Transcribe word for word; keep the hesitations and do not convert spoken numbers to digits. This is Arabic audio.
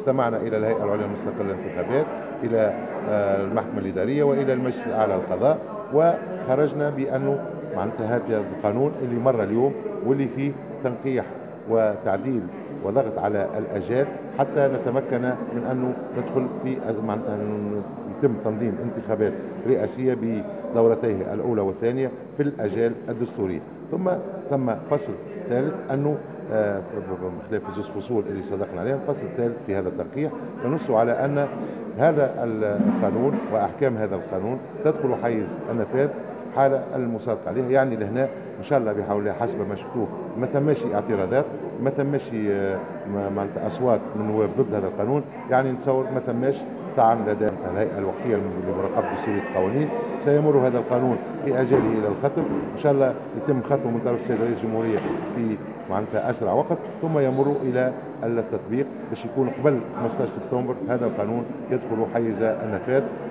استمعنا إلى الهيئة العليا المستقلة للانتخابات، إلى آه، المحكمة الإدارية، وإلى المجلس الأعلى للقضاء، وخرجنا بأنه معناتها هذا القانون اللي مر اليوم واللي فيه تنقيح وتعديل وضغط على الآجال حتى نتمكن من أنه ندخل في معناتها يتم تنظيم انتخابات رئاسية بدورتيها الأولى والثانية في الآجال الدستورية. ثم تم فصل ثالث أنه آه، بخلاف الزوج فصول اللي صدقنا عليها، الفصل الثالث في هذا التنقيح ينص على أن هذا القانون وأحكام هذا القانون تدخل حيز النفاذ حال المصادقة عليها. يعني لهنا إن شاء الله بحول الله حسب ما شفتوه ما ثماش اعتراضات، ما ثماش آه، معناتها أصوات من نواب ضد هذا القانون. يعني نتصور ما ثماش طعن لدى الهيئة الوقتية لمراقبة دستورية القوانين. سيمر هذا القانون في أجله إلى الختم إن شاء الله، يتم ختمه من طرف السيد رئيس الجمهورية في معناتها أسرع وقت، ثم يمر إلى التطبيق باش يكون قبل خمسة عشر سبتمبر هذا القانون يدخل حيز النفاذ.